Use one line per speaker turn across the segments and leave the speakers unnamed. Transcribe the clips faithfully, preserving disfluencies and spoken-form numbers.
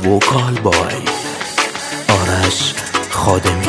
وکال بای آرش خادمی.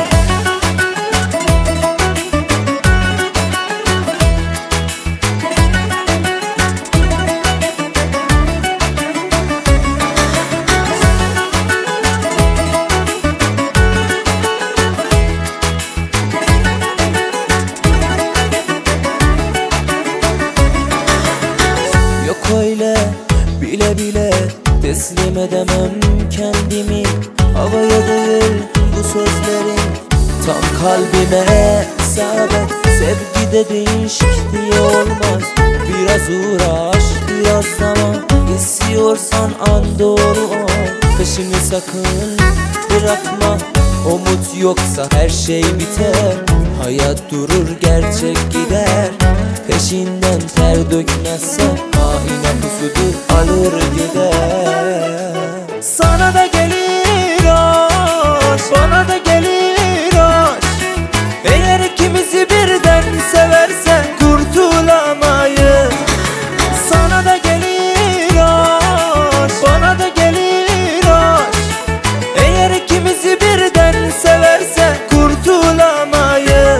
Yok öyle bile bile teslim edemem kendimi. Havaya değil bu sözlerin, tam kalbime isabet. Sevgide değişikliği olmaz, biraz uğraş biraz zaman. İstiyorsan an doğru ol, peşini sakın bırakma. Umut yoksa her şey biter, hayat durur gerçek gider. Peşinden ter dökmezse haine pusudur alır gider. Sana da gelir aşk, bana da gelir aşk. Eğer ikimizi birden severse kurtulamayız. Sana da gelir aşk, bana da gelir aşk. Eğer ikimizi birden severse kurtulamayız.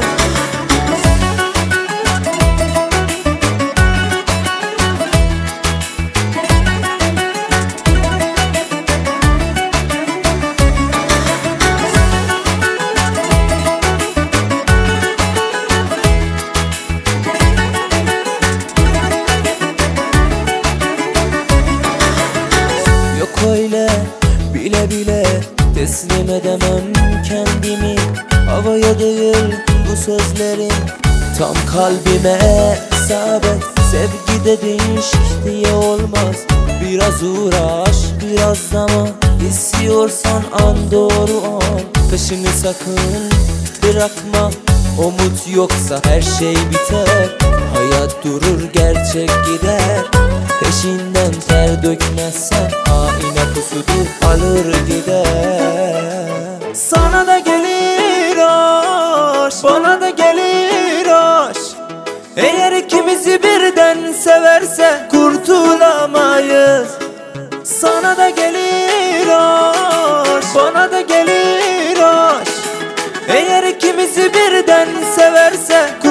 Yok öyle bile bile teslim edemem kendimi. Havaya değil bu sözlerin, tam kalbime isabet. Sevgide değişikliği olmaz, biraz uğraş biraz zaman. İstiyorsan an doğru ol, peşini sakın bırakma. Umut yoksa her şey biter, hayat durur gerçek gider. Peşinden ter dökmezsen haine pusudur alır gider. Sana da gelir aşk, bana da gelir aşk. Eğer ikimizi birden severse kurtulamayız. Sana da gelir aşk, bana da gelir aşk. Eğer ikimizi birden severse